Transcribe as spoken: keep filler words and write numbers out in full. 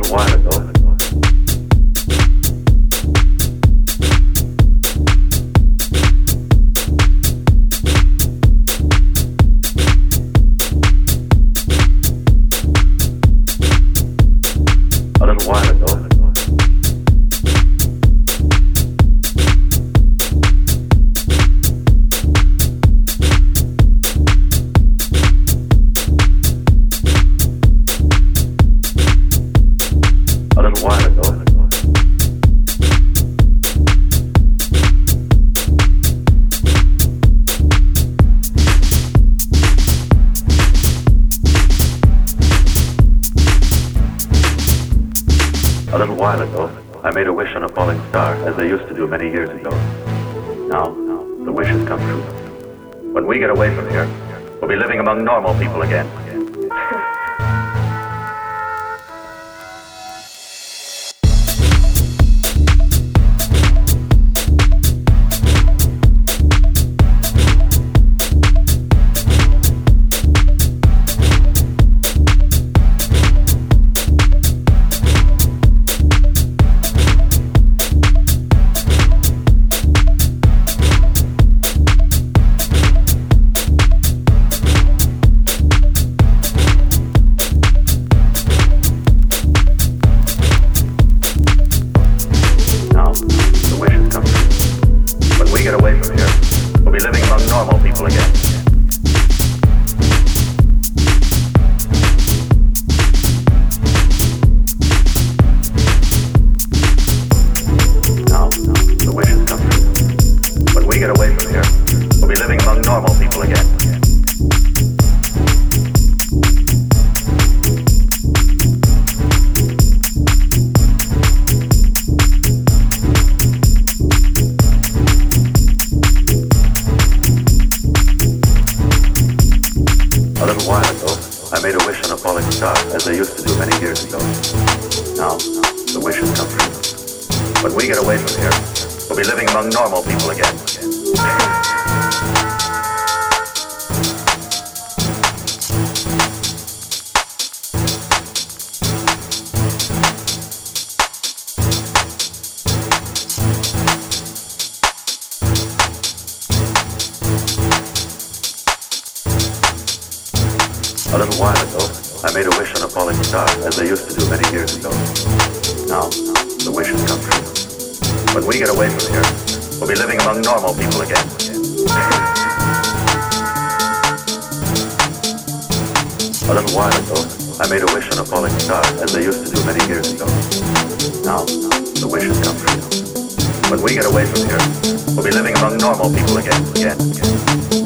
while ago. A little while ago. A little while ago. A little while ago, I made a wish on a falling star, as I used to do many years ago. Now, the wish has come true. When we get away from here, we'll be living among normal people again. Get away from here. We'll be living among normal people again. Now, the wish has come true. When we get away from here, we'll be living among normal people again. A little while ago, I made a wish on a falling star, as I used to do many years ago. Now, the wish has come true. When we get away from here, we'll be living among normal people again. A little while ago, I made a wish on a falling star, as I used to do many years ago. Now, the wish has come true. When we get away from here, we'll be living among normal people again. A little while ago, I made a wish on a falling star, as I used to do many years ago. Now, the wish has come true. When we get away from here, we'll be living among normal people again, again, again.